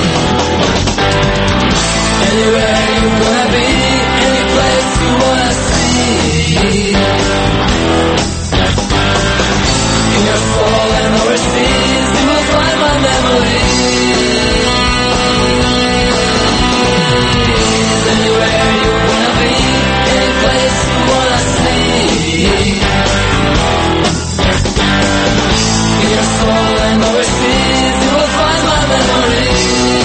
S10: Anywhere you wanna be. You wanna see in your soul and overseas, you will find my memories. Anywhere you wanna be, any place you wanna see. In your soul and overseas, you will find my memories.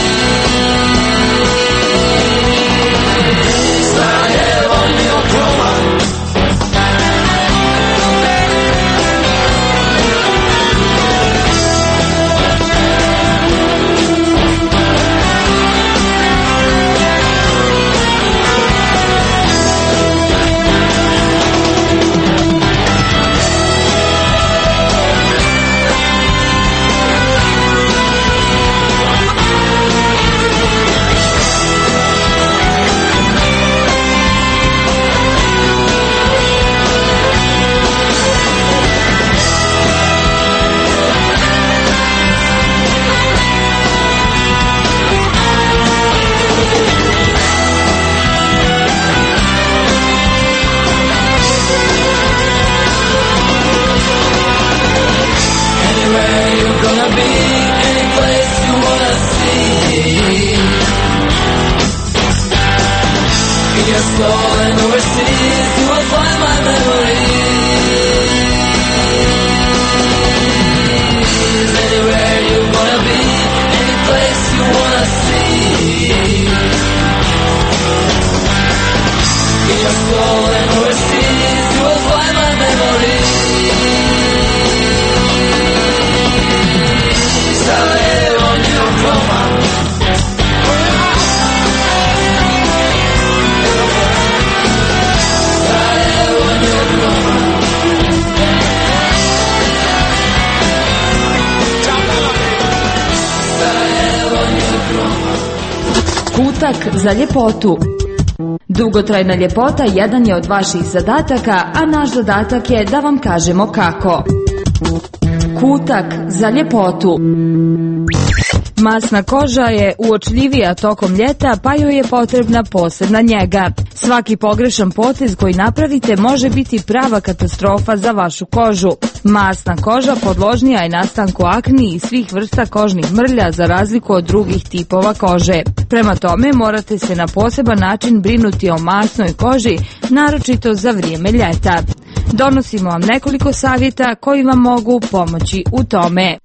S11: Za ljepotu. Dugotrajna ljepota jedan je od vaših zadataka, a naš zadatak je da vam kažemo kako. Kutak za ljepotu. Masna koža je uočljivija tokom ljeta, pa joj je potrebna posebna njega. Svaki pogrešan potez koji napravite može biti prava katastrofa za vašu kožu. Masna koža podložnija je nastanku akni i svih vrsta kožnih mrlja za razliku od drugih tipova kože. Prema tome morate se na poseban način brinuti o masnoj koži, naročito za vrijeme ljeta. Donosimo vam nekoliko savjeta koji vam mogu pomoći u tome.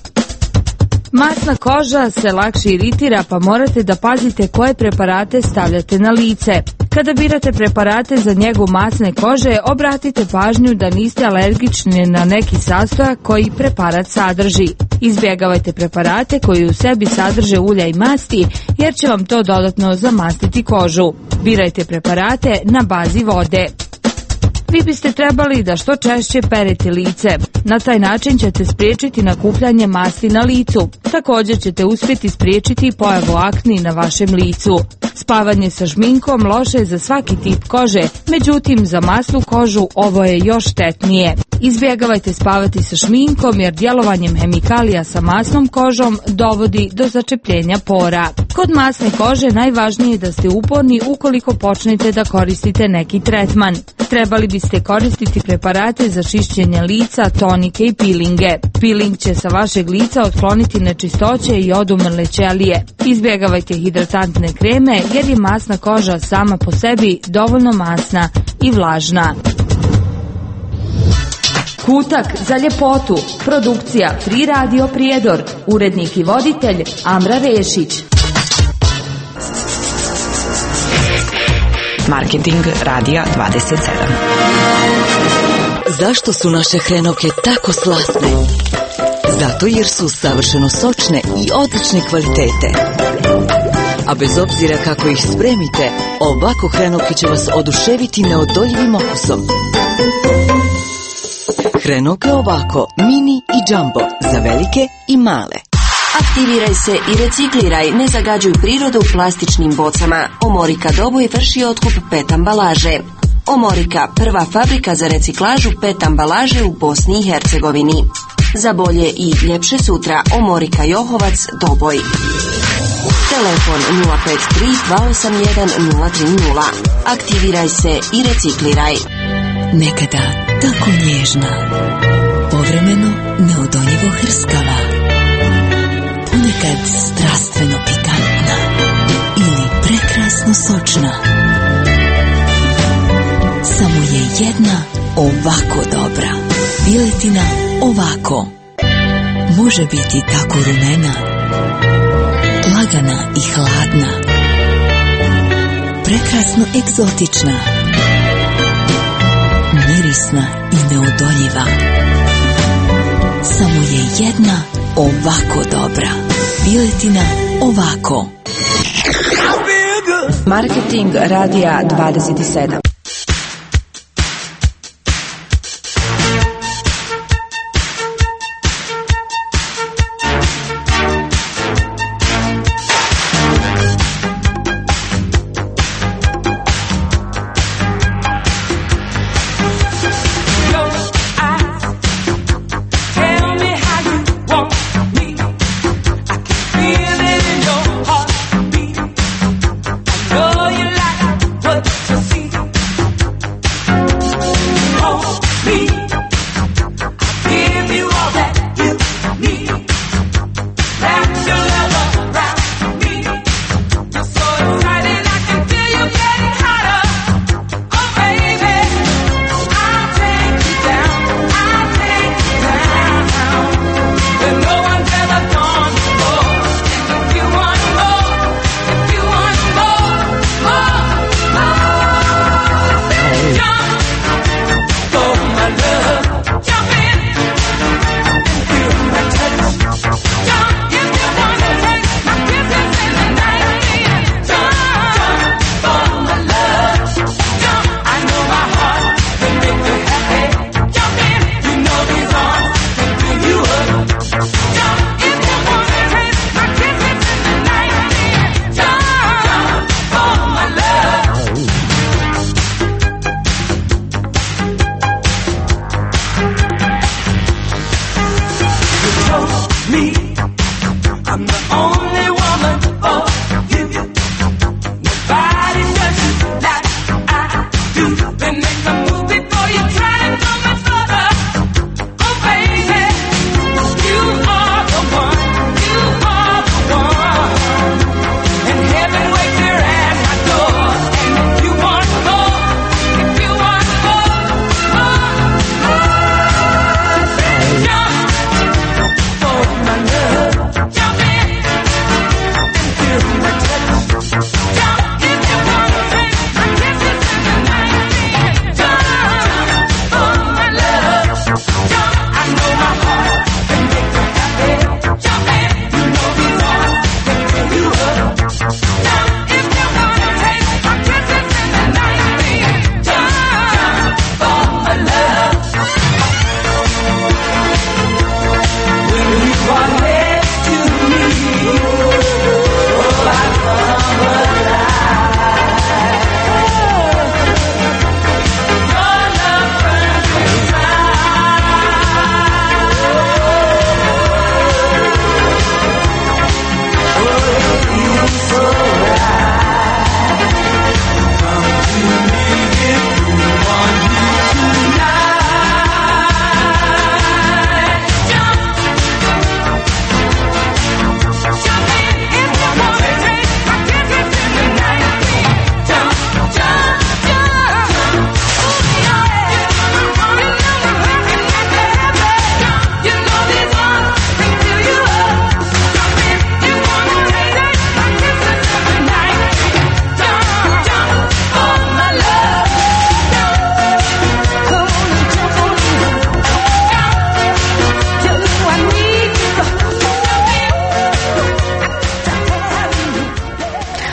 S11: Masna koža se lakše iritira, pa morate da pazite koje preparate stavljate na lice. Kada birate preparate za njegu masne kože, obratite pažnju da niste alergični na neki sastojak koji preparat sadrži. Izbjegavajte preparate koji u sebi sadrže ulja i masti, jer će vam to dodatno zamastiti kožu. Birajte preparate na bazi vode. Vi biste trebali da što češće perete lice. Na taj način ćete spriječiti nakupljanje masti na licu. Također ćete uspjeti spriječiti pojavu akni na vašem licu. Spavanje sa šminkom loše je za svaki tip kože, međutim za masnu kožu ovo je još štetnije. Izbjegavajte spavati sa šminkom jer djelovanjem hemikalija sa masnom kožom dovodi do začepljenja pora. Kod masne kože najvažnije je da ste uporni ukoliko počnete da koristite neki tretman. Trebali biste koristiti preparate za čišćenje lica, tonike i pilinge. Piling će sa vašeg lica otkloniti nečistoće i odumrle ćelije. Izbjegavajte hidratantne kreme jer je masna koža sama po sebi dovoljno masna i vlažna. Kutak za ljepotu. Produkcija Free Radio Prijedor. Urednik i voditelj Amra Rešić.
S5: Marketing Radija 27.
S4: Zašto su naše hrenovke tako slatne? Zato jer su savršeno sočne i odlične kvalitete. A bez obzira kako ih spremite, ovako hrenovke će vas oduševiti neodoljivim okusom. Hrenovke ovako, mini i jumbo, za velike i male.
S12: Aktiviraj se i recikliraj, ne zagađuj prirodu plastičnim bocama. Omorika Doboj vrši otkup PET ambalaže. Omorika, prva fabrika za reciklažu PET ambalaže u Bosni i Hercegovini. Za bolje i ljepše sutra, Omorika Johovac, Doboj. Telefon 053 281 030. Aktiviraj se i recikliraj.
S4: Nekada tako nježna, povremeno neodoljivo hrskava, ponekad strastveno pikantna ili prekrasno sočna. Samo je jedna ovako dobra. Piletina ovako. Može biti tako rumena, lagana i hladna, prekrasno egzotična, mirisna i neodoljiva. Samo je jedna ovako dobra. Piletina ovako.
S5: Marketing Radija 27.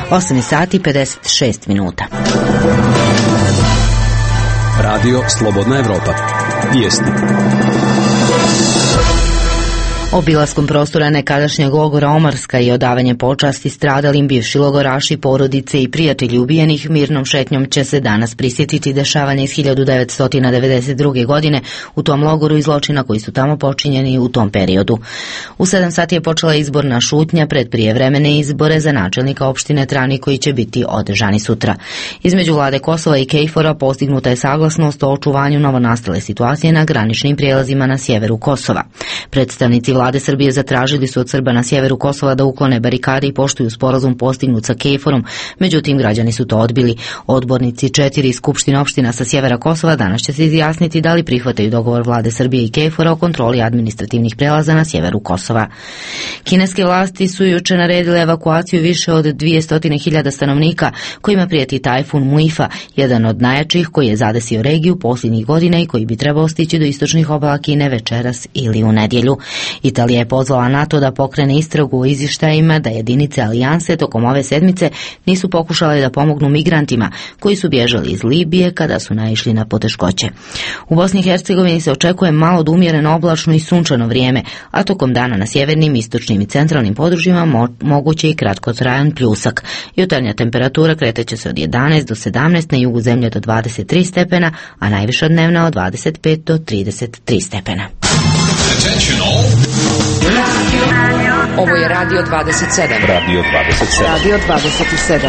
S1: 8 sati 56 minuta.
S2: Radio Slobodna Evropa. Vijesti.
S1: Obilaskom prostora nekadašnjeg logora Omarska i odavanje počasti stradalim bivši logoraši, porodice i prijatelji ubijenih mirnom šetnjom će se danas prisjetiti dešavanja iz 1992. godine u tom logoru i zločina koji su tamo počinjeni u tom periodu. U 7 sati je počela izborna šutnja pred prijevremene izbore za načelnika opštine Travnik koji će biti održani sutra. Između vlade Kosova i KFOR-a postignuta je saglasnost o očuvanju novonastale situacije na graničnim prijelazima na sjeveru Kosova. Predstavnici vlade Srbije zatražili su od Srba na sjeveru Kosova da uklone barikade i poštuju sporazum postignut sa KFOR-om, međutim građani su to odbili. Odbornici 4 skupština opština sa sjevera Kosova danas će se izjasniti da li prihvataju dogovor vlade Srbije i KFOR-a o kontroli administrativnih prelaza na sjeveru Kosova. Kineske vlasti su juče naredile evakuaciju više od 200.000 stanovnika kojima prijeti tajfun Muifa, jedan od najjačih koji je zadesio regiju posljednjih godina i koji bi trebao stići do istočnih obala Kine večeras ili u nedjelju. Italija je pozvala NATO da pokrene istragu o izvještajima da jedinice alijanse tokom ove sedmice nisu pokušale da pomognu migrantima koji su bježali iz Libije kada su naišli na poteškoće. U Bosni i Hercegovini se očekuje malo do umjereno oblačno i sunčano vrijeme, a tokom dana na sjevernim, istočnim i centralnim područjima moguće i kratkotrajan pljusak. Jutarnja temperatura kreteće se od 11 do 17, na jugu zemlje do 23 stepena, a najviša dnevna od 25 do 33 stepena.
S5: Ovo je Radio 27.
S2: Radio 27.
S5: Radio 27.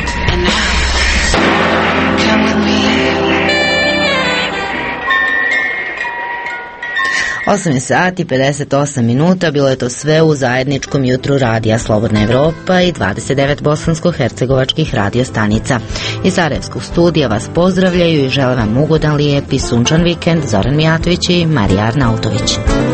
S1: 8 sati 58 minuta, bilo je to sve u zajedničkom jutru Radija Slobodna Evropa i 29 bosansko-hercegovačkih radio stanica. Iz Sarajevskog studija vas pozdravljaju i žele vam ugodan, lijep i sunčan vikend Zoran Mijatović i Marija Arnautović.